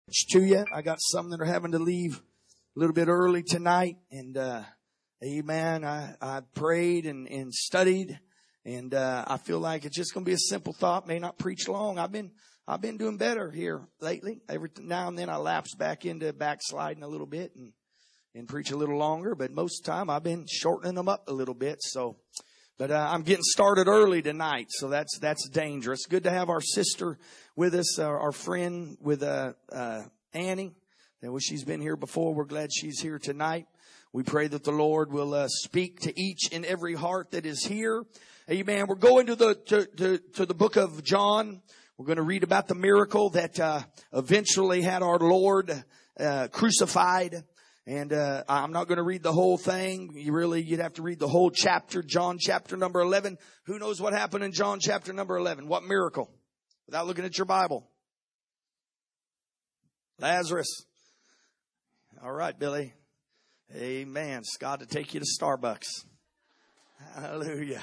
To you. I got some that are having to leave a little bit early tonight, and amen. I prayed and studied, and I feel like it's just going to be a simple thought. May not preach long. I've been doing better here lately. Every now and then I lapse back into backsliding a little bit and preach a little longer, but most of the time I've been shortening them up a little bit. But I'm getting started early tonight, so that's dangerous. Good to have our sister with us, our friend with Annie. She's been here before. We're glad she's here tonight. We pray that the Lord will speak to each and every heart that is here. Amen. We're going to the book of John. We're going to read about the miracle that eventually had our Lord crucified. And I'm not going to read the whole thing. You'd have to read the whole chapter, John chapter number 11. Who knows what happened in John chapter number 11? What miracle? Without looking at your Bible. Lazarus. All right, Billy. Amen. It's God to take you to Starbucks. Hallelujah.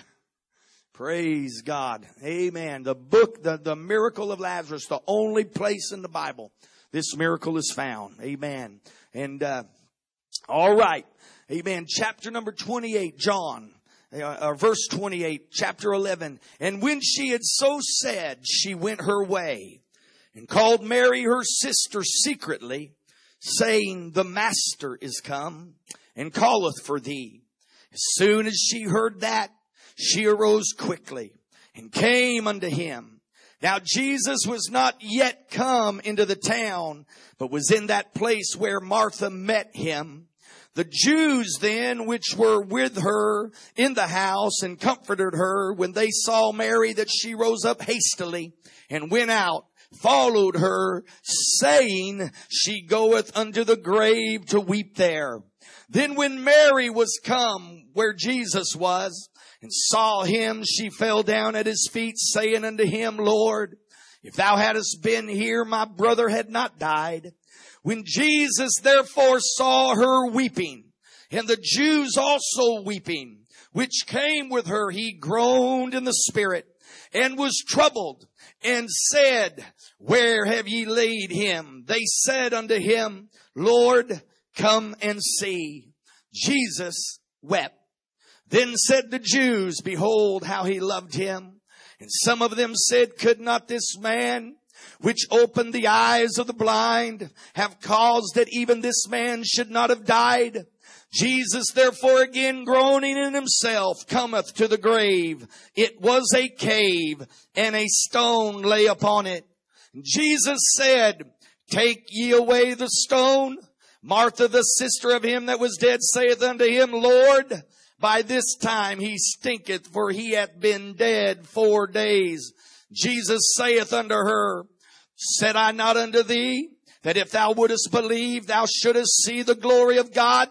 Praise God. Amen. The book, the miracle of Lazarus, the only place in the Bible this miracle is found. Amen. And all right. Amen. Chapter number 28, John, verse 28, chapter 11. And when she had so said, she went her way and called Mary, her sister, secretly, saying, the Master is come and calleth for thee. As soon as she heard that, she arose quickly and came unto him. Now Jesus was not yet come into the town, but was in that place where Martha met him. The Jews then, which were with her in the house and comforted her, when they saw Mary, that she rose up hastily and went out, followed her, saying, she goeth unto the grave to weep there. Then when Mary was come where Jesus was, and saw him, she fell down at his feet, saying unto him, Lord, if thou hadst been here, my brother had not died. When Jesus therefore saw her weeping, and the Jews also weeping, which came with her, he groaned in the spirit, and was troubled, and said, where have ye laid him? They said unto him, Lord, come and see. Jesus wept. Then said the Jews, behold how he loved him. And some of them said, could not this man, which opened the eyes of the blind, have caused that even this man should not have died? Jesus therefore again groaning in himself cometh to the grave. It was a cave, and a stone lay upon it. And Jesus said, take ye away the stone. Martha, the sister of him that was dead, saith unto him, Lord, by this time he stinketh, for he hath been dead 4 days. Jesus saith unto her, said I not unto thee, that if thou wouldest believe, thou shouldest see the glory of God?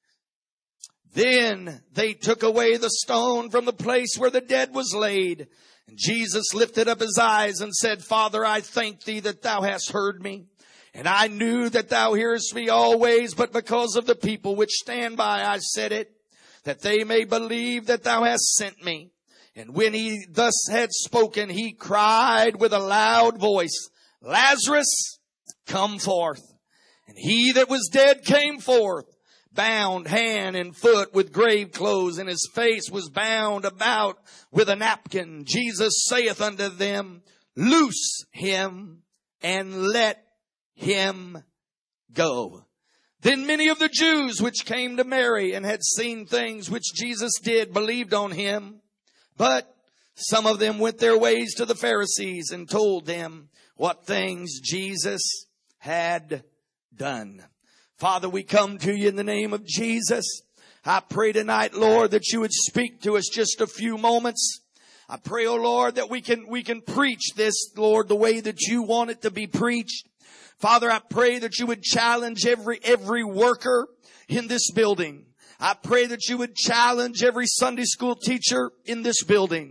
Then they took away the stone from the place where the dead was laid. And Jesus lifted up his eyes and said, Father, I thank thee that thou hast heard me. And I knew that thou hearest me always, but because of the people which stand by, I said it, that they may believe that thou hast sent me. And when he thus had spoken, he cried with a loud voice, Lazarus, come forth. And he that was dead came forth, bound hand and foot with grave clothes, and his face was bound about with a napkin. Jesus saith unto them, loose him and let him go. Then many of the Jews which came to Mary and had seen things which Jesus did believed on him. But some of them went their ways to the Pharisees and told them what things Jesus had done. Father, we come to you in the name of Jesus. I pray tonight, Lord, that you would speak to us just a few moments. I pray, oh Lord, that we can preach this, Lord, the way that you want it to be preached. Father, I pray that you would challenge every worker in this building. I pray that you would challenge every Sunday school teacher in this building.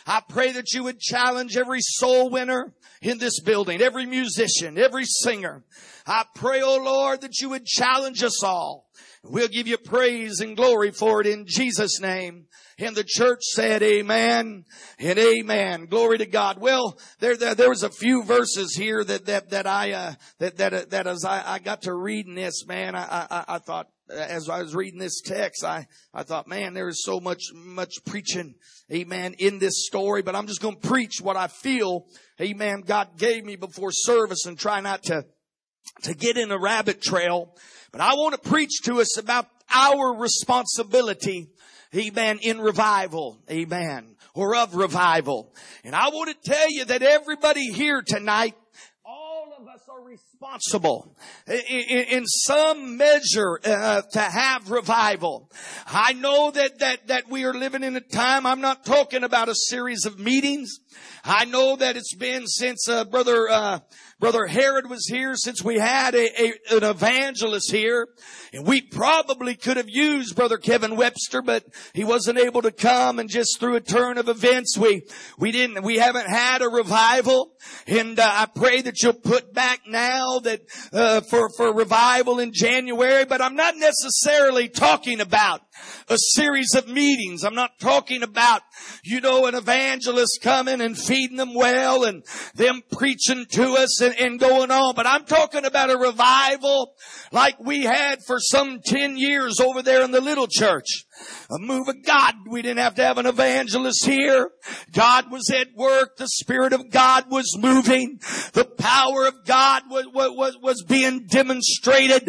I pray that you would challenge every soul winner in this building, every musician, every singer. I pray, oh Lord, that you would challenge us all. We'll give you praise and glory for it in Jesus' name. And the church said amen and amen. Glory to God. Well, there was a few verses here that as I got to reading this, man, I thought, as I was reading this text, I thought, man, there is so much preaching, amen, in this story. But I'm just going to preach what I feel, amen, God gave me before service, and try not to get in a rabbit trail. But I want to preach to us about our responsibility, amen, in revival, amen, or of revival. And I want to tell you that everybody here tonight, all of us are responsible in some measure to have revival. I know that we are living in a time, I'm not talking about a series of meetings. I know that it's been since Brother Herod was here, since we had an evangelist here. And we probably could have used Brother Kevin Webster, but he wasn't able to come, and just through a turn of events, we haven't had a revival. And I pray that you'll put back now that for revival in January. But I'm not necessarily talking about a series of meetings. I'm not talking about, an evangelist coming and feeding them well and them preaching to us and going on. But I'm talking about a revival like we had for some 10 years over there in the little church. A move of God. We didn't have to have an evangelist here. God was at work. The Spirit of God was moving. The power of God was being demonstrated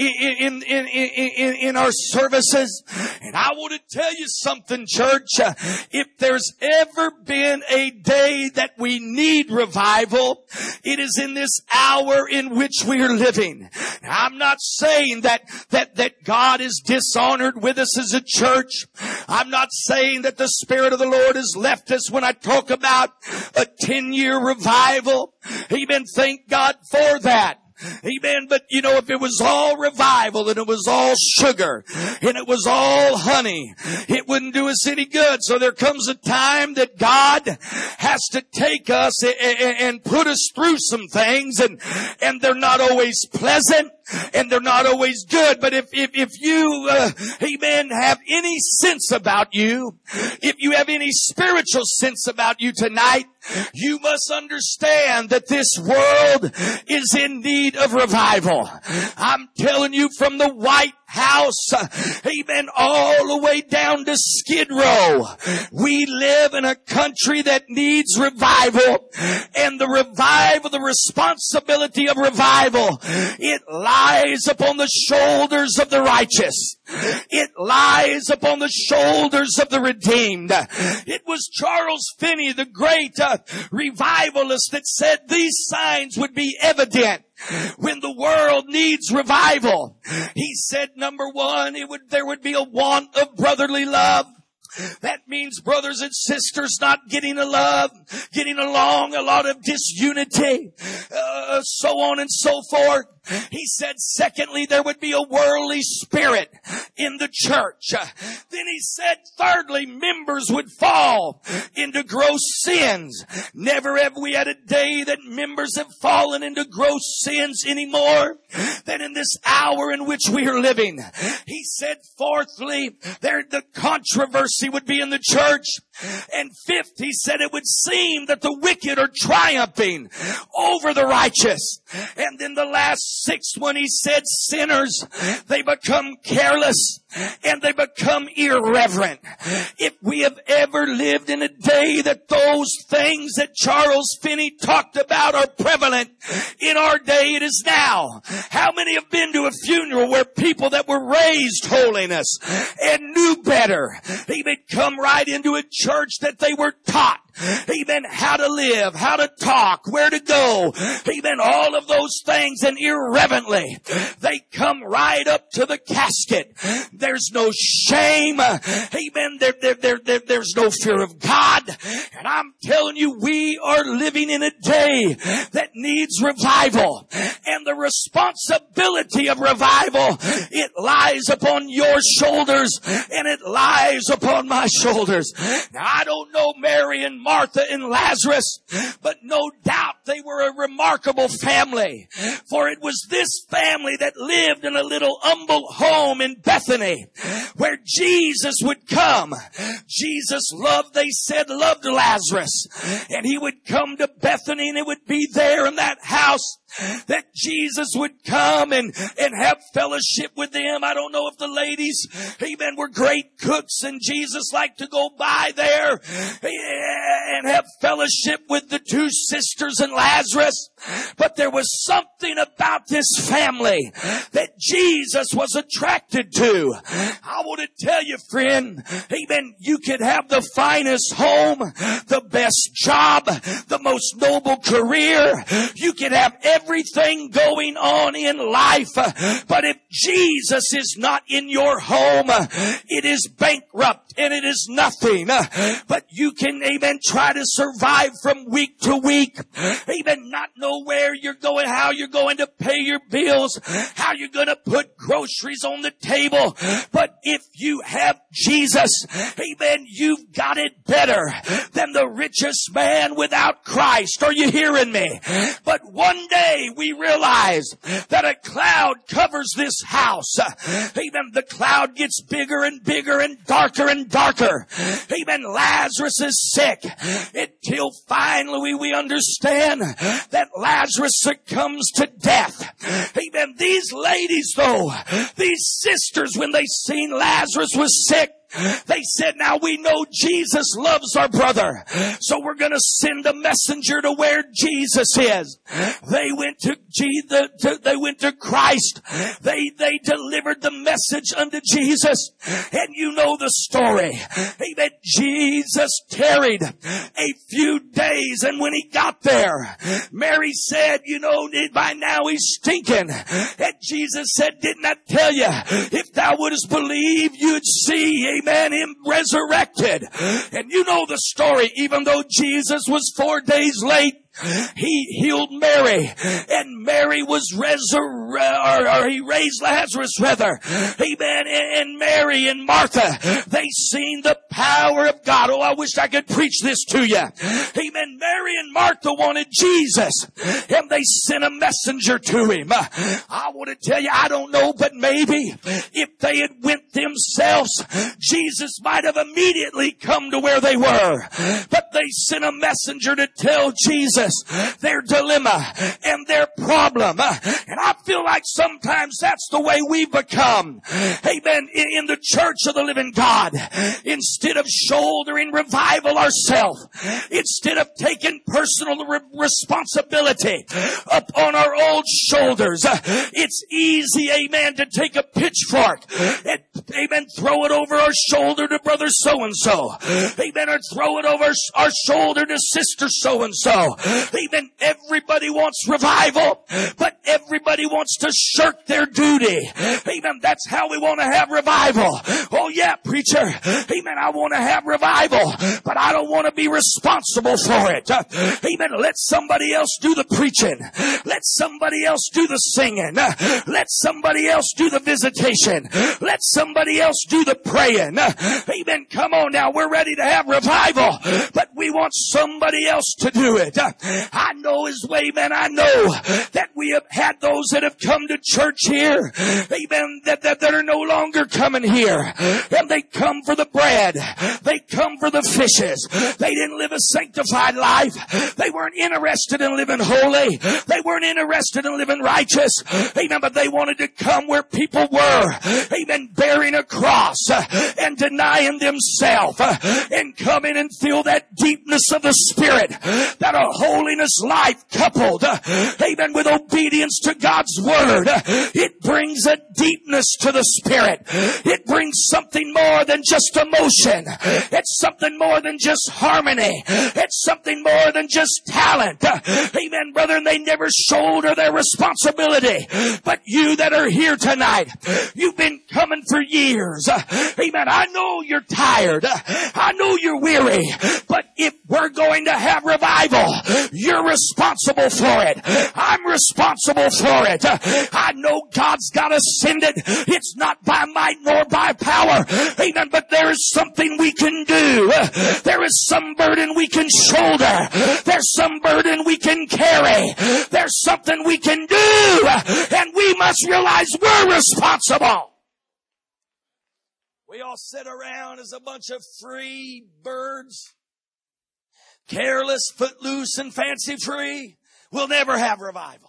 in our services. And I want to tell you something, church. If there's ever been a day that we need revival, it is in this hour in which we are living. Now, I'm not saying that God is dishonored with us as a church. I'm not saying that the Spirit of the Lord has left us when I talk about a 10-year revival. Amen. Thank God for that. Amen. But if it was all revival and it was all sugar and it was all honey, it wouldn't do us any good. So there comes a time that God has to take us and put us through some things, and they're not always pleasant and they're not always good. But if you, amen, have any sense about you, if you have any spiritual sense about you tonight, you must understand that this world is in need of revival. I'm telling you, from the White House, amen, all the way down to Skid Row, we live in a country that needs revival. And the responsibility of revival, it lies upon the shoulders of the righteous. It lies upon the shoulders of the redeemed. It was Charles Finney, the great revivalist, that said these signs would be evident when the world needs revival. He said, number one, there would be a want of brotherly love. That means brothers and sisters not getting along, a lot of disunity, so on and so forth. He said, secondly, there would be a worldly spirit in the church. Then he said, thirdly, members would fall into gross sins. Never have we had a day that members have fallen into gross sins anymore than in this hour in which we are living. He said, fourthly, the controversy would be in the church. And fifth, he said, it would seem that the wicked are triumphing over the righteous. And then the last sixth one, he said, sinners, they become careless and they become irreverent. If we have ever lived in a day that those things that Charles Finney talked about are prevalent in our day, it is now. How many have been to a funeral where people that were raised holiness and knew better, they would come right into a church that they were taught, amen, how to live, how to talk, where to go, amen, all of those things, and irreverently they come right up to the casket. There's no shame, amen, there's no fear of God. And I'm telling you, we are living in a day that needs revival, and the responsibility of revival, it lies upon your shoulders and it lies upon my shoulders. Now, I don't know Mary and Martha and Lazarus, but no doubt they were a remarkable family. For it was this family that lived in a little humble home in Bethany where Jesus would come. Jesus loved Lazarus, and he would come to Bethany, and it would be there in that house that Jesus would come and have fellowship with them. I don't know if the ladies, amen, were great cooks, and Jesus liked to go by there and have fellowship with the two sisters and Lazarus. But there was something about this family that Jesus was attracted to. I want to tell you, friend, amen, you could have the finest home, the best job, the most noble career. You could have everything going on in life. But if Jesus is not in your home, it is bankrupt and it is nothing. But you can, amen, try to survive from week to week. Amen, not know where you're going, how you're going to pay your bills, how you're going to put groceries on the table. But if you have Jesus, amen, you've got it better than the richest man without Christ. Are you hearing me? But one day we realize that a cloud covers this house. Amen. The cloud gets bigger and bigger and darker and darker. Amen. Lazarus is sick until finally we understand that Lazarus succumbs to death. Amen. These ladies though, these sisters, when they seen Lazarus was sick, they said, now we know Jesus loves our brother, so we're going to send a messenger to where Jesus is. They went to Christ. They delivered the message unto Jesus. And you know the story. Amen. Jesus tarried a few days, and when he got there, Mary said, you know, by now he's stinking. And Jesus said, didn't I tell you, if thou wouldst believe, you'd see, amen, him resurrected. And you know the story. Even though Jesus was 4 days late, he healed Mary, and Mary was he raised Lazarus rather. Amen. And Mary and Martha, they seen the power of God. Oh, I wish I could preach this to you. Amen. Mary and Martha wanted Jesus, and they sent a messenger to him. I want to tell you, I don't know, but maybe if they had went themselves, Jesus might have immediately come to where they were. But they sent a messenger to tell Jesus their dilemma and their problem. And I feel like sometimes that's the way we've become. Amen. In the church of the living God, instead of shouldering revival ourselves, instead of taking personal responsibility upon our own shoulders, it's easy, amen, to take a pitchfork and, amen, throw it over our shoulder to brother so-and-so. Amen. Or throw it over our shoulder to sister so-and-so. Amen. Everybody wants revival, but everybody wants to shirk their duty. Amen. That's how we want to have revival. Oh yeah, preacher. Amen. I want to have revival, but I don't want to be responsible for it. Amen. Let somebody else do the preaching. Let somebody else do the singing. Let somebody else do the visitation. Let somebody else do the praying. Amen. Come on now. We're ready to have revival, but we want somebody else to do it. I know his way, man. I know that we have had those that have come to church here, amen, that are no longer coming here. And they come for the bread. They come for the fishes. They didn't live a sanctified life. They weren't interested in living holy. They weren't interested in living righteous. Amen. But they wanted to come where people were. Amen. Bearing a cross and denying themselves and come in and feel that deepness of the Spirit, that a holiness life coupled, amen, with obedience to God's word, it brings a deepness to the Spirit. It brings something more than just emotion. It's something more than just harmony. It's something more than just talent. Amen, brother. And they never shoulder their responsibility. But you that are here tonight, you've been coming for years. Amen. I know you're tired. I know you're weary. But if we're going to have revival, You're responsible for it. I'm responsible for it. I know God's got to send it. It's not by might nor by power. Amen. But there is something we can do. There is some burden we can shoulder. There's some burden we can carry. There's something we can do. And we must realize we're responsible. We all sit around as a bunch of free birds, careless, footloose, and fancy free. We'll never have revival.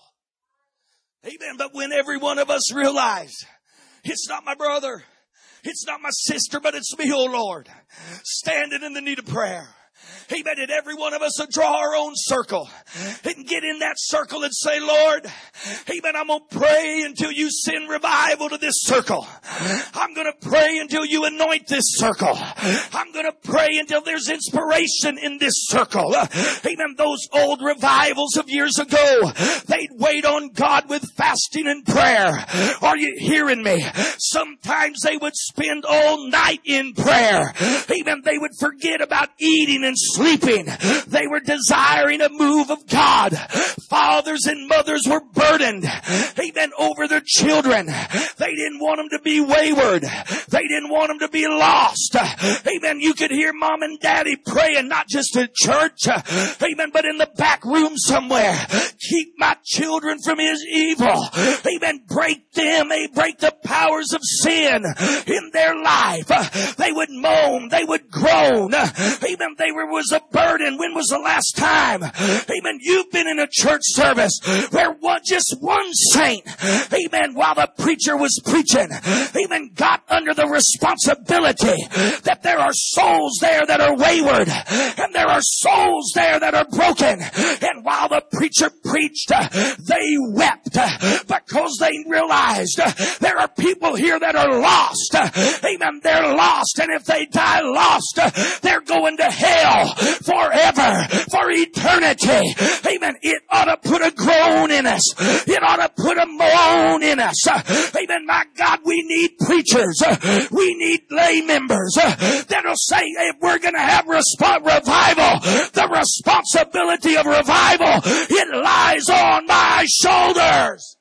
Amen. But when every one of us realize it's not my brother, it's not my sister, but it's me, oh Lord, standing in the need of prayer. Amen. And every one of us will draw our own circle and get in that circle and say, Lord, amen, I'm going to pray until you send revival to this circle. I'm going to pray until you anoint this circle. I'm going to pray until there's inspiration in this circle. Amen. Those old revivals of years ago, they'd wait on God with fasting and prayer. Are you hearing me? Sometimes they would spend all night in prayer. Amen. They would forget about eating and sleeping. They were desiring a move of God. Fathers and mothers were burdened, amen, over their children. They didn't want them to be wayward. They didn't want them to be lost. Amen. You could hear mom and daddy praying, not just at church, amen, but in the back room somewhere. Keep my children from his evil. Amen. Break them, break the powers of sin in their life. They would moan, they would groan. Amen. They was a burden. When was the last time, amen, you've been in a church service where just one saint, amen, while the preacher was preaching, amen, got under the responsibility that there are souls there that are wayward and there are souls there that are broken. And while the preacher preached, they wept because they realized there are people here that are lost. Amen. They're lost, and if they die lost, they're going to hell forever, for eternity. Amen. It ought to put a groan in us. It ought to put a moan in us. Amen. My God, we need preachers. We need lay members that'll say, if we're going to have revival, the responsibility of revival, it lies on my shoulders.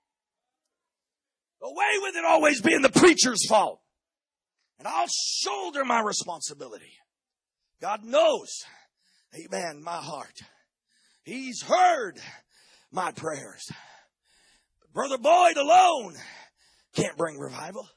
Away with it always being the preacher's fault. And I'll shoulder my responsibility. God knows, amen, my heart. He's heard my prayers. But Brother Boyd alone can't bring revival.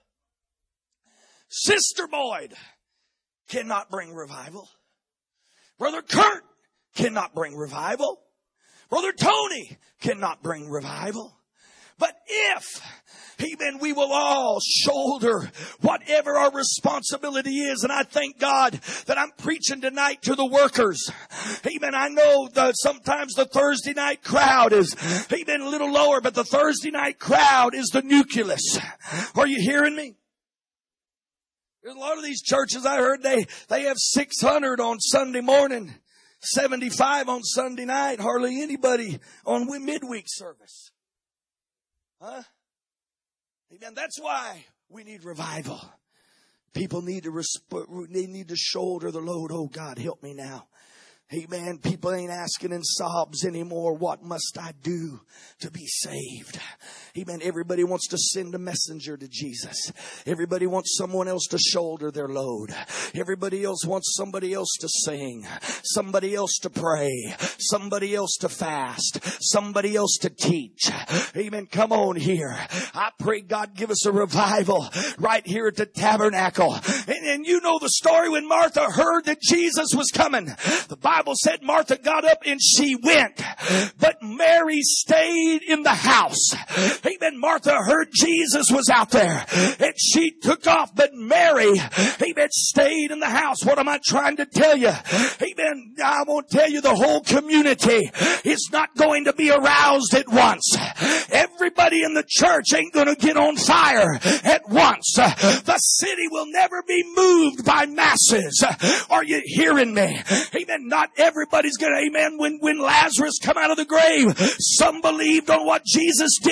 Sister Boyd cannot bring revival. Brother Kurt cannot bring revival. Brother Tony cannot bring revival. But if, amen, we will all shoulder whatever our responsibility is. And I thank God that I'm preaching tonight to the workers. Amen. I know that sometimes the Thursday night crowd is, amen, a little lower, but the Thursday night crowd is the nucleus. Are you hearing me? There's a lot of these churches I heard they have 600 on Sunday morning, 75 on Sunday night, hardly anybody on midweek service. Huh? Amen. That's why we need revival. People need to shoulder the load. Oh God, help me now. Amen. People ain't asking in sobs anymore, what must I do to be saved? Amen. Everybody wants to send a messenger to Jesus. Everybody wants someone else to shoulder their load. Everybody else wants somebody else to sing, somebody else to pray, somebody else to fast, somebody else to teach. Amen. Come on here. I pray God give us a revival right here at the tabernacle. And you know the story when Martha heard that Jesus was coming. The Bible said Martha got up and she went, but Mary stayed in the house. Amen. Martha heard Jesus was out there and she took off, but Mary, amen, stayed in the house. What am I trying to tell you? Amen. I won't tell you the whole community is not going to be aroused at once. Everybody in the church ain't going to get on fire at once. The city will never be moved by masses. Are you hearing me? Amen. Not everybody's going to, amen. When Lazarus come out of the grave, some believed on what Jesus did.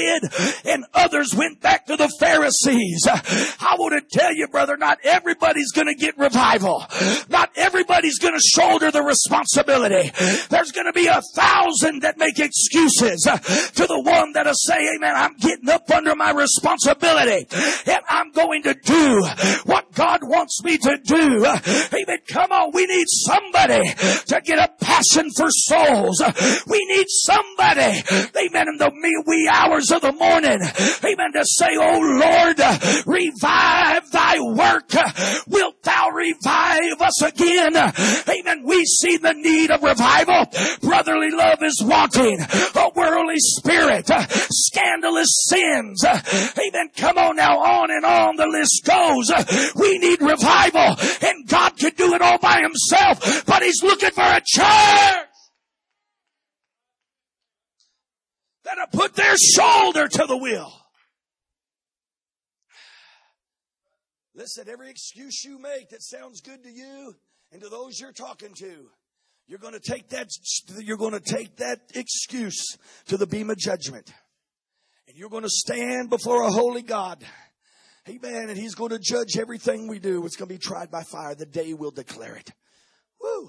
and others went back to the Pharisees. I want to tell you, brother, not everybody's going to get revival. Not everybody's going to shoulder the responsibility. There's going to be 1,000 that make excuses to the one that'll say, amen, I'm getting up under my responsibility and I'm going to do what God wants me to do. Amen. Come on. We need somebody to get a passion for souls. We need somebody, amen, in the wee hours of the morning, amen, to say, oh Lord, revive thy work. Wilt thou revive us again? Amen. We see the need of revival. Brotherly love is wanting. A worldly spirit. Scandalous sins. Amen. Come on now, on and on the list goes. We need revival, and God could do it all by himself, but he's looking for a church that'll put their shoulder to the wheel. Listen, every excuse you make that sounds good to you and to those you're talking to, you're going to take that excuse to the beam of judgment. And you're going to stand before a holy God. Amen. And he's going to judge everything we do. It's going to be tried by fire. The day we'll declare it. Woo.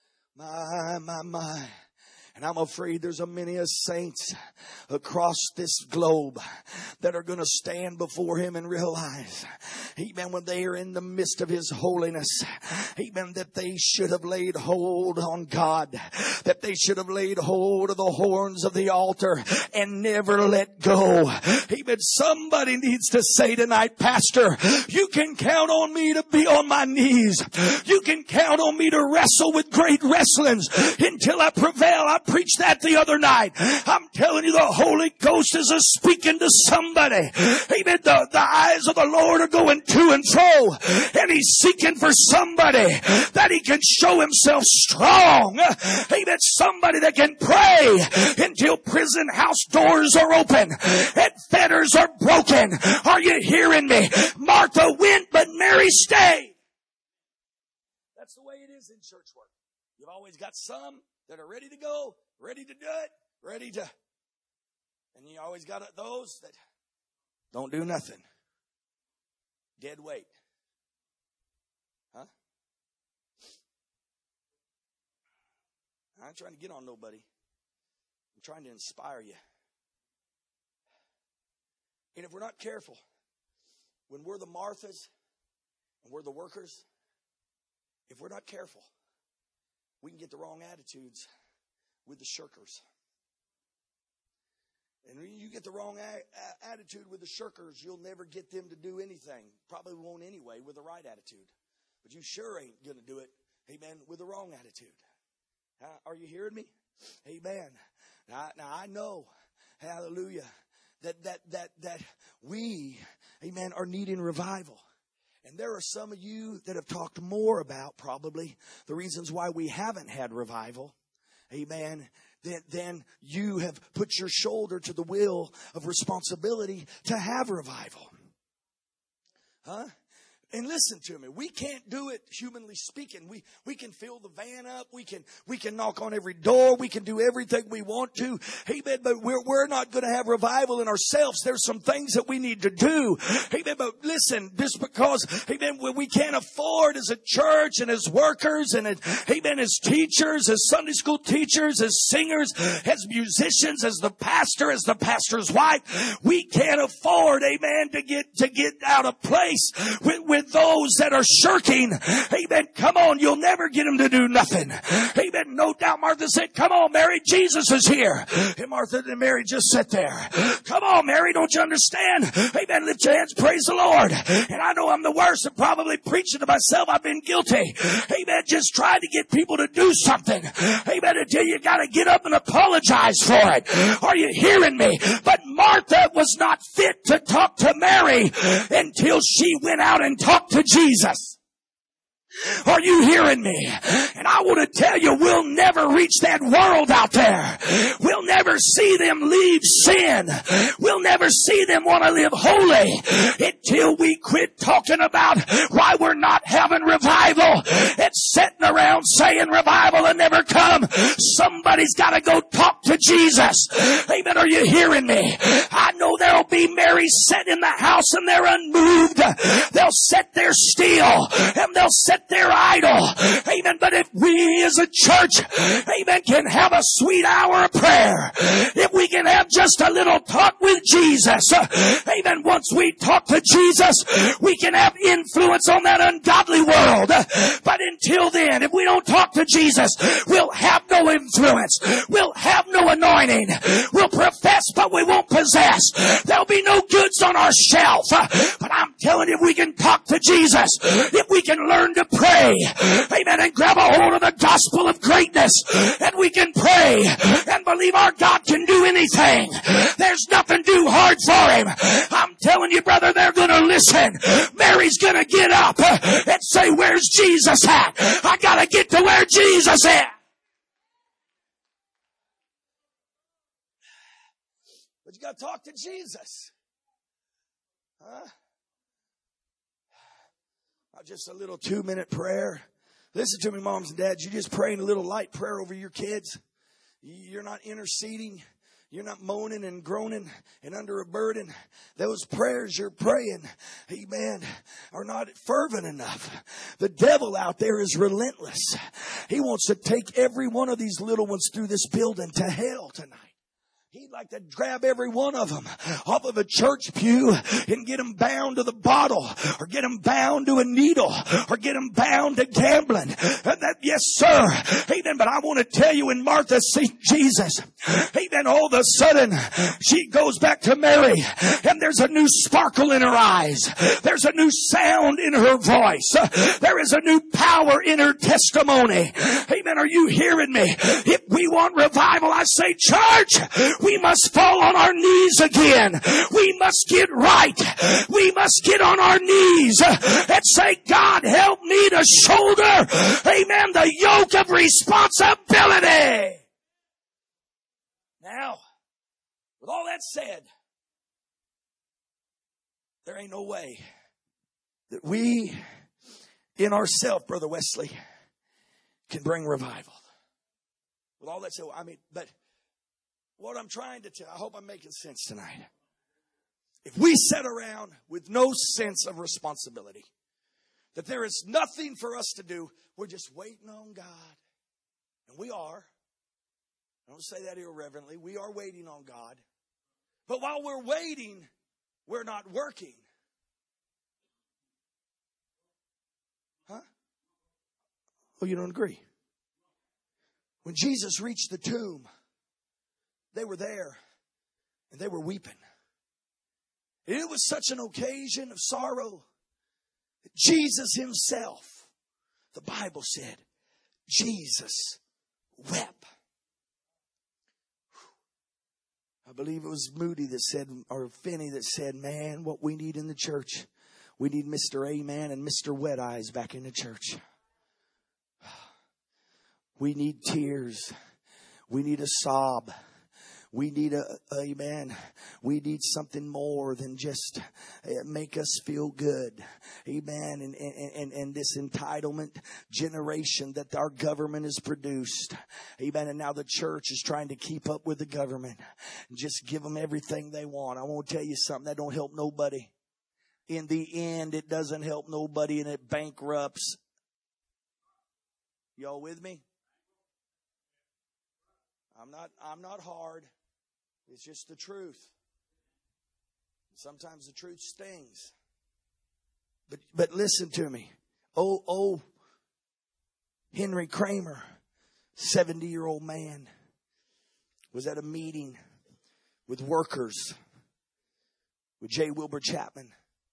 My. And I'm afraid there's a many of saints across this globe that are going to stand before him and realize, amen, when they are in the midst of his holiness, amen, that they should have laid hold on God, that they should have laid hold of the horns of the altar and never let go. Amen. Somebody needs to say tonight, Pastor, you can count on me to be on my knees. You can count on me to wrestle with great wrestlings until I prevail. I preached that the other night. I'm telling you, the Holy Ghost is speaking to somebody. Amen. The eyes of the Lord are going to and fro, and he's seeking for somebody that he can show himself strong. Amen. Somebody that can pray until prison house doors are open and fetters are broken. Are you hearing me? Martha went, but Mary stayed. That's the way it is in church work. You've always got some that are ready to go, ready to do it, and you always got those that don't do nothing. Dead weight. Huh? I ain't trying to get on nobody. I'm trying to inspire you. And if we're not careful, when we're the Marthas and we're the workers, if we're not careful, we can get the wrong attitudes with the shirkers. And when you get the wrong attitude with the shirkers, you'll never get them to do anything. Probably won't anyway with the right attitude. But you sure ain't going to do it, amen, with the wrong attitude. Are you hearing me? Amen. Now I know, hallelujah, that we, amen, are needing revival. And there are some of you that have talked more about probably the reasons why we haven't had revival. Amen. Then you have put your shoulder to the wheel of responsibility to have revival. Huh? And listen to me. We can't do it humanly speaking. We can fill the van up. We can knock on every door. We can do everything we want to. Amen. But we're not going to have revival in ourselves. There's some things that we need to do. Amen. But listen, just because, amen, we can't afford as a church and as workers and amen, as teachers, as Sunday school teachers, as singers, as musicians, as the pastor's wife, we can't afford, amen, to get out of place with those that are shirking. Amen. Come on, you'll never get them to do nothing. Amen. No doubt Martha said, come on, Mary, Jesus is here. And Martha and Mary just sat there. Come on, Mary, don't you understand? Amen. Lift your hands, praise the Lord. And I know I'm the worst of probably preaching to myself. I've been guilty. Amen. Just trying to get people to do something. Amen. Until you got to get up and apologize for it. Are you hearing me? But Martha was not fit to talk to Mary until she went out and talked to Jesus. Are you hearing me? And I want to tell you, we'll never reach that world out there. We'll never see them leave sin. We'll never see them want to live holy until we quit talking about why we're not having revival and sitting around saying revival will never come. Somebody's got to go talk to Jesus. Amen. Are you hearing me? I know there'll be Mary sitting in the house and they're unmoved. They'll sit there still and they'll sit there idle. Amen. But if we as a church, amen, can have a sweet hour of prayer, if we can have just a little talk with Jesus, amen, once we talk to Jesus, we can have influence on that ungodly world. But until then, if we don't talk to Jesus, we'll have no influence. We'll have no anointing. We'll profess, but we won't possess. There'll be no goods on our shelf. But I'm telling you, if we can talk to Jesus, if we can learn to pray, amen, and grab a hold of the gospel of greatness, and we can pray and believe our God can do anything. There's nothing too hard for him. I'm telling you, brother, they're going to listen. Mary's going to get up and say, where's Jesus at? I got to get to where Jesus is. But you got to talk to Jesus. Huh? Just a little 2-minute prayer. Listen to me, moms and dads. You're just praying a little light prayer over your kids. You're not interceding. You're not moaning and groaning and under a burden. Those prayers you're praying, amen, are not fervent enough. The devil out there is relentless. He wants to take every one of these little ones through this building to hell tonight. He'd like to grab every one of them off of a church pew and get them bound to the bottle, or get them bound to a needle, or get them bound to gambling. Yes, sir. Amen. But I want to tell you, when Martha sees Jesus, amen, all of a sudden she goes back to Mary, and there's a new sparkle in her eyes. There's a new sound in her voice. There is a new power in her testimony. Amen. Are you hearing me? If we want revival, I say, church, we must fall on our knees again. We must get right. We must get on our knees and say, God, help me to shoulder, amen, the yoke of responsibility. Now, with all that said, there ain't no way that we in ourselves, Brother Wesley, can bring revival. With all that said, but what I'm trying to tell, I hope I'm making sense tonight. If we sit around with no sense of responsibility, that there is nothing for us to do, we're just waiting on God. And we are. I don't say that irreverently. We are waiting on God. But while we're waiting, we're not working. Huh? Oh, you don't agree? When Jesus reached the tomb, they were there and they were weeping. And it was such an occasion of sorrow that Jesus himself, the Bible said, Jesus wept. I believe it was Moody that said, or Finney that said, man, what we need in the church, we need Mr. Amen and Mr. Wet Eyes back in the church. We need tears. We need a sob. We need amen. We need something more than just make us feel good. Amen. And this entitlement generation that our government has produced. Amen. And now the church is trying to keep up with the government and just give them everything they want. I want to tell you something that don't help nobody. In the end, it doesn't help nobody, and it bankrupts. Y'all with me? I'm not hard. It's just the truth. Sometimes the truth stings. But listen to me. Oh, Henry Kramer, 70-year-old man, was at a meeting with workers with J. Wilbur Chapman.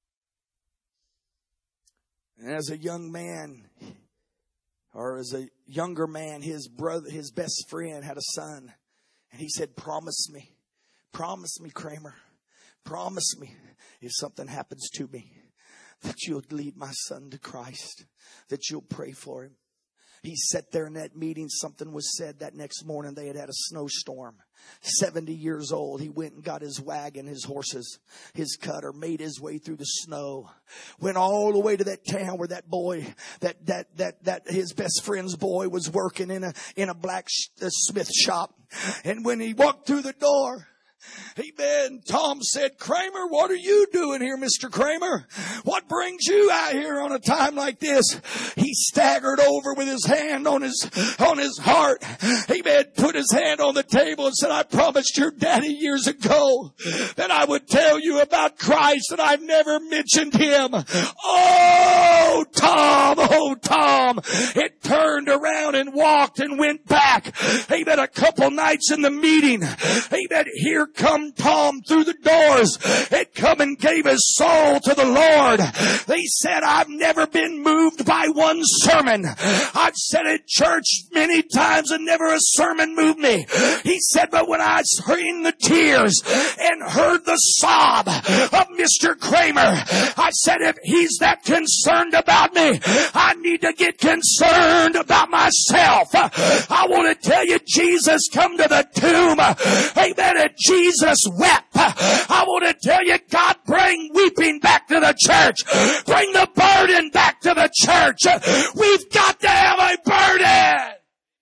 And as a young man, or as a younger man, his best friend had a son. And he said, promise me, Kramer, promise me if something happens to me, that you'll lead my son to Christ, that you'll pray for him. He sat there in that meeting. Something was said that next morning. They had had a snowstorm. 70 years old. He went and got his wagon, his horses, his cutter, made his way through the snow. Went all the way to that town where that boy, that his best friend's boy was working in a blacksmith shop. And when he walked through the door, amen, Tom said, "Kramer, what are you doing here, Mr. Kramer? What brings you out here on a time like this?" He staggered over with his hand on his heart. Amen. Put his hand on the table and said, "I promised your daddy years ago that I would tell you about Christ, and I've never mentioned him." Oh, Tom. It turned around and walked and went back. Amen. A couple nights in the meeting. Amen. Here come Tom through the doors. It come and gave his soul to the Lord. They said, "I've never been moved by one sermon. I've said it church many times and never a sermon moved me." He said, "But when I seen the tears and heard the sob of Mr. Kramer, I said, if he's that concerned about me, I need to get concerned about myself." I want to tell you, Jesus come to the tomb. Amen. And Jesus wept. I want to tell you, God, bring weeping back to the church. Bring the burden back to the church. We've got to have a burden.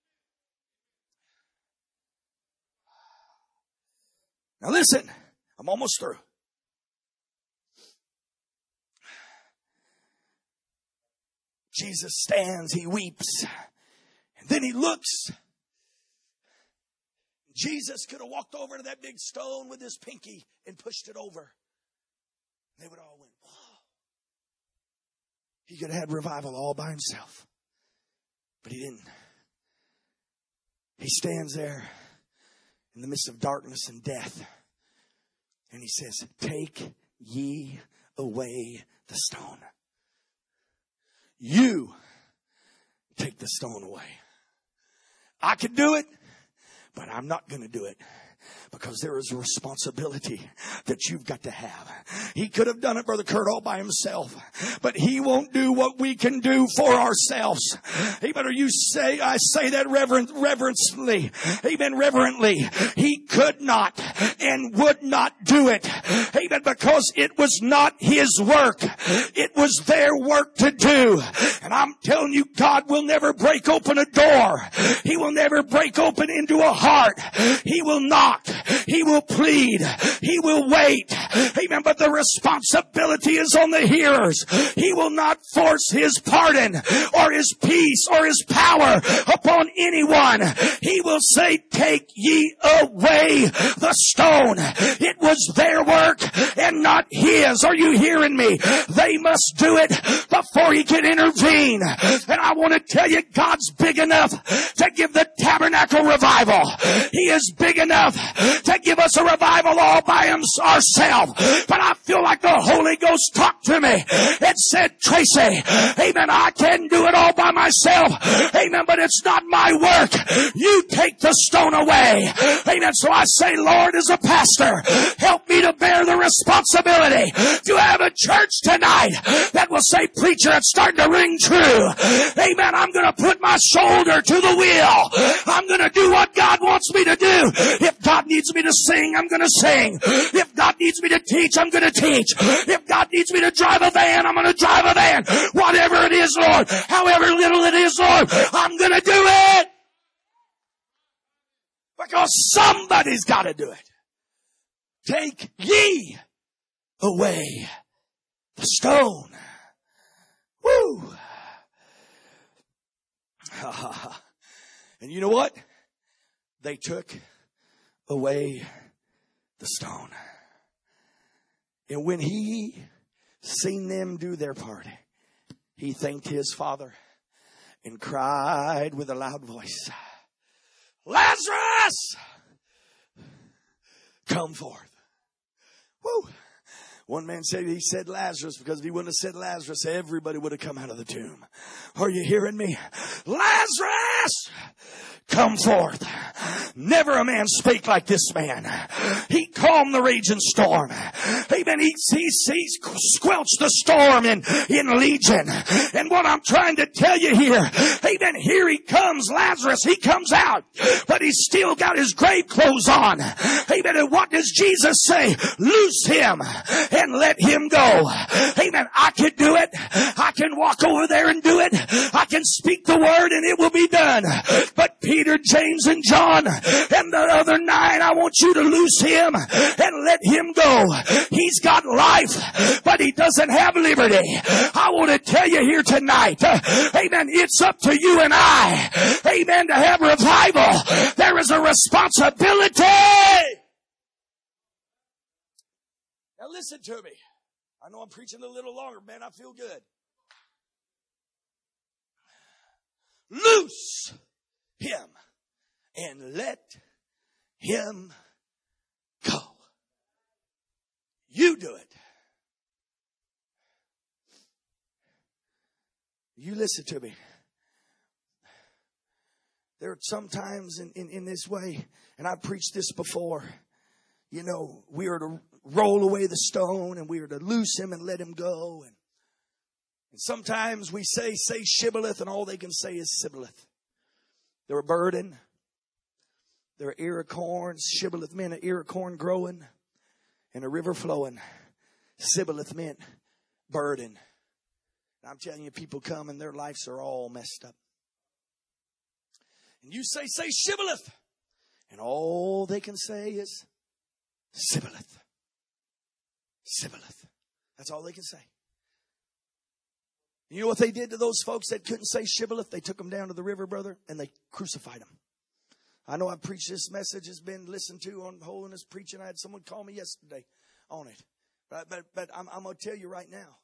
Now listen, I'm almost through. Jesus stands, he weeps, and then he looks. Jesus could have walked over to that big stone with his pinky and pushed it over. They would all went, "Whoa." He could have had revival all by himself. But he didn't. He stands there in the midst of darkness and death. And he says, "Take ye away the stone." You take the stone away. I could do it, but I'm not going to do it. Because there is a responsibility that you've got to have. He could have done it, Brother Kurt, all by himself. But he won't do what we can do for ourselves. Amen. Or you say, I say that reverently. Amen. Reverently. He could not and would not do it. Amen. Because it was not his work. It was their work to do. And I'm telling you, God will never break open a door. He will never break open into a heart. He will not. He will plead. He will wait. Amen. But the responsibility is on the hearers. He will not force his pardon or his peace or his power upon anyone. He will say, "Take ye away the stone." It was their work and not his. Are you hearing me? They must do it before he can intervene. And I want to tell you, God's big enough to give the tabernacle revival. He is big enough to give us a revival all by ourselves. But I feel like the Holy Ghost talked to me and said, "Tracy, amen, I can do it all by myself. Amen, but it's not my work. You take the stone away." Amen. So I say, Lord, as a pastor, help me to bear the responsibility to have a church tonight that will say, "Preacher, it's starting to ring true." Amen. I'm going to put my shoulder to the wheel. I'm going to do what God wants me to do. If God needs me to sing, I'm going to sing. If God needs me to teach, I'm going to teach. If God needs me to drive a van, I'm going to drive a van. Whatever it is, Lord, however little it is, Lord, I'm going to do it. Because somebody's got to do it. Take ye away the stone. Woo! And you know what? They took away the stone. And when he seen them do their part, he thanked his Father and cried with a loud voice, "Lazarus, come forth." Woo! One man said, he said Lazarus because if he wouldn't have said Lazarus, everybody would have come out of the tomb. Are you hearing me? Lazarus, come forth. Never a man spake like this man. He calmed the raging storm. Amen. He squelched the storm in Legion. And what I'm trying to tell you here, amen, here he comes, Lazarus. He comes out, but he's still got his grave clothes on. Amen. And what does Jesus say? Loose him and let him go. Amen. I can do it. I can walk over there and do it. I can speak the word and it will be done. But Peter, James, and John, and the other 9, I want you to loose him and let him go. He's got life, but he doesn't have liberty. I want to tell you here tonight, amen, it's up to you and I, amen, to have revival. There is a responsibility. Now listen to me. I know I'm preaching a little longer, man. I feel good. Loose him and let him go. You do it. You listen to me. There are some times in this way, and I've preached this before, you know, we are to roll away the stone and we are to loose him and let him go. And sometimes we say shibboleth, and all they can say is sibboleth. They're a burden. There are ear of corn, shibboleth meant an ear of corn growing and a river flowing. Sibboleth meant burden. I'm telling you, people come and their lives are all messed up. And you say shibboleth, and all they can say is sibboleth. Sibboleth. That's all they can say. You know what they did to those folks that couldn't say shibboleth? They took them down to the river, brother, and they crucified them. I know I preached this message. It's been listened to on Holiness Preaching. I had someone call me yesterday on it. But I'm going to tell you right now.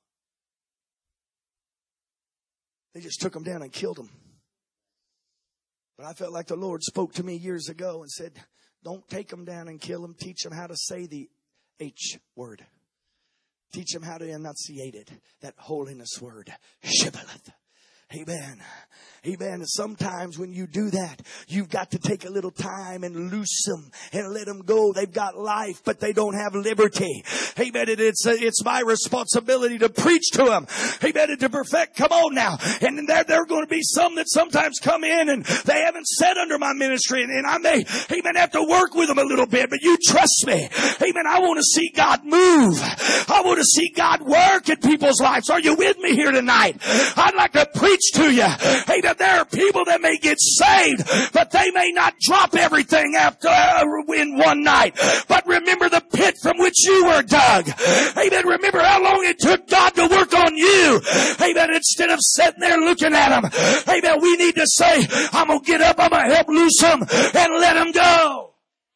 They just took them down and killed them. But I felt like the Lord spoke to me years ago and said, don't take them down and kill them. Teach them how to say the H word. Teach them how to enunciate it. That holiness word. Shibboleth. Amen. Amen. And sometimes when you do that, you've got to take a little time and loose them and let them go. They've got life, but they don't have liberty. Amen. It's my responsibility to preach to them. Amen. To perfect. Come on now. And then there are going to be some that sometimes come in and they haven't sat under my ministry, and I may, amen, have to work with them a little bit, but you trust me. Amen. I want to see God move. I want to see God work in people's lives. Are you with me here tonight? I'd like to preach to you. Hey, there are people that may get saved, but they may not drop everything after in one night. But remember the pit from which you were dug. Amen. Remember how long it took God to work on you. Amen. Instead of sitting there looking at him. Amen. We need to say, I'm going to get up, I'm going to help loose him and let him go.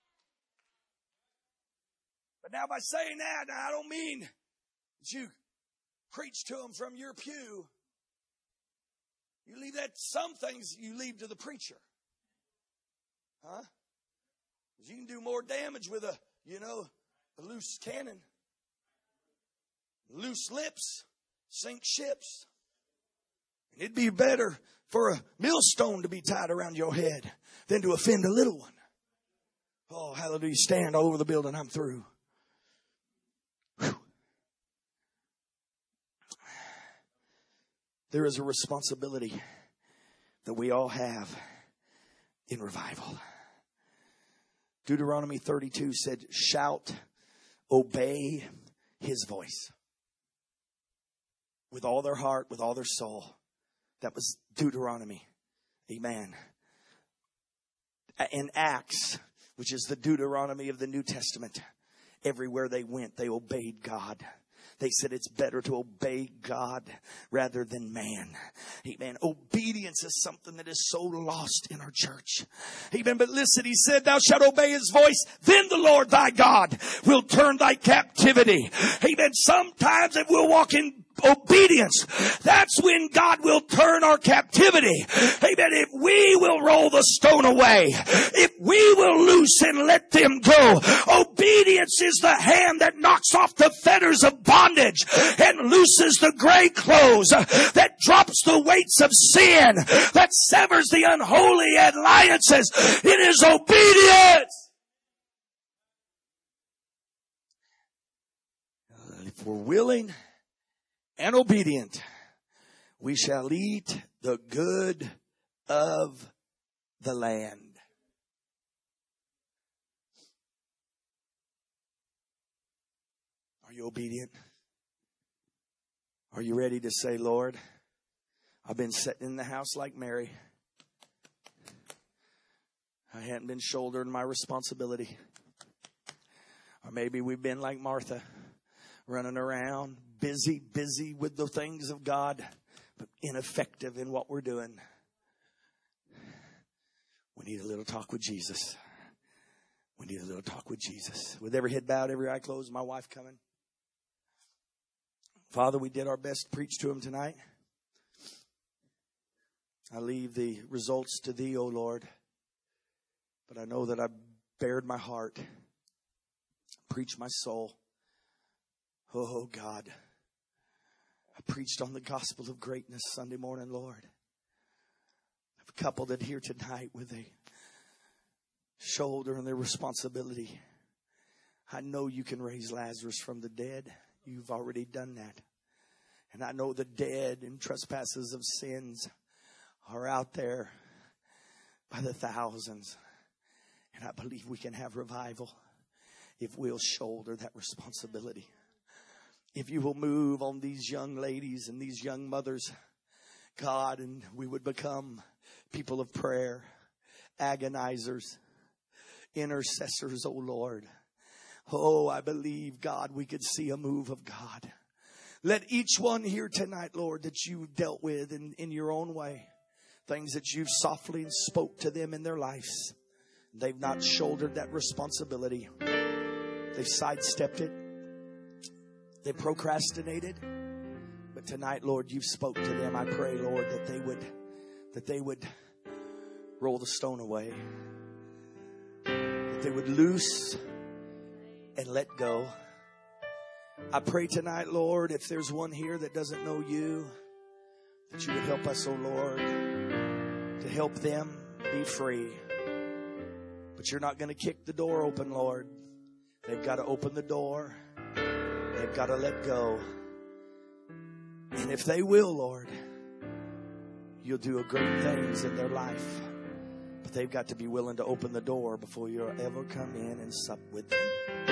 But now by saying that, I don't mean that you preach to them from your pew. You leave that, some things you leave to the preacher. Huh? You can do more damage with a loose cannon. Loose lips sink ships. And it'd be better for a millstone to be tied around your head than to offend a little one. Oh, hallelujah. Stand all over the building. I'm through. Whew. There is a responsibility that we all have in revival. Deuteronomy 32 said, shout, obey his voice. With all their heart, with all their soul. That was Deuteronomy. Amen. In Acts, which is the Deuteronomy of the New Testament, everywhere they went, they obeyed God. They said it's better to obey God rather than man. Amen. Obedience is something that is so lost in our church. Amen. But listen, he said, thou shalt obey his voice. Then the Lord thy God will turn thy captivity. Amen. Sometimes it will walk in obedience, that's when God will turn our captivity. Amen. If we will roll the stone away, if we will loose and let them go, obedience is the hand that knocks off the fetters of bondage and looses the gray clothes, that drops the weights of sin, that severs the unholy alliances. It is obedience. If we're willing and obedient, we shall eat the good of the land. Are you obedient? Are you ready to say, Lord, I've been sitting in the house like Mary. I hadn't been shouldering my responsibility. Or maybe we've been like Martha, running around, busy with the things of God, but ineffective in what we're doing. We need a little talk with Jesus. We need a little talk with Jesus. With every head bowed, every eye closed, my wife coming. Father, we did our best to preach to him tonight. I leave the results to thee, O Lord. But I know that I bared my heart, preached my soul. Oh, God. I preached on the gospel of greatness Sunday morning, Lord. I've coupled it here tonight with a shoulder and their responsibility. I know you can raise Lazarus from the dead. You've already done that. And I know the dead and trespasses of sins are out there by the thousands. And I believe we can have revival if we'll shoulder that responsibility. If you will move on these young ladies and these young mothers, God, and we would become people of prayer, agonizers, intercessors, oh Lord. Oh, I believe, God, we could see a move of God. Let each one here tonight, Lord, that you dealt with in your own way, things that you've softly spoke to them in their lives. They've not shouldered that responsibility. They've sidestepped it. They procrastinated. But tonight, Lord, you've spoke to them. I pray, Lord, that they would roll the stone away. That they would loose and let go. I pray tonight, Lord, if there's one here that doesn't know you, that you would help us, oh Lord, to help them be free. But you're not going to kick the door open, Lord. They've got to open the door. They've got to let go. And if they will, Lord, you'll do great things in their life. But they've got to be willing to open the door before you'll ever come in and sup with them.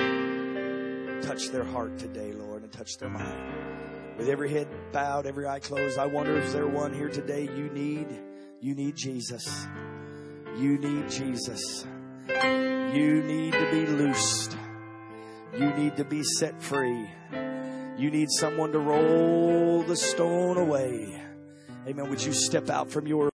Touch their heart today, Lord, and touch their mind. With every head bowed, every eye closed, I wonder if there's one here today you need Jesus. You need Jesus. You need to be loosed. You need to be set free. You need someone to roll the stone away. Amen. Would you step out from your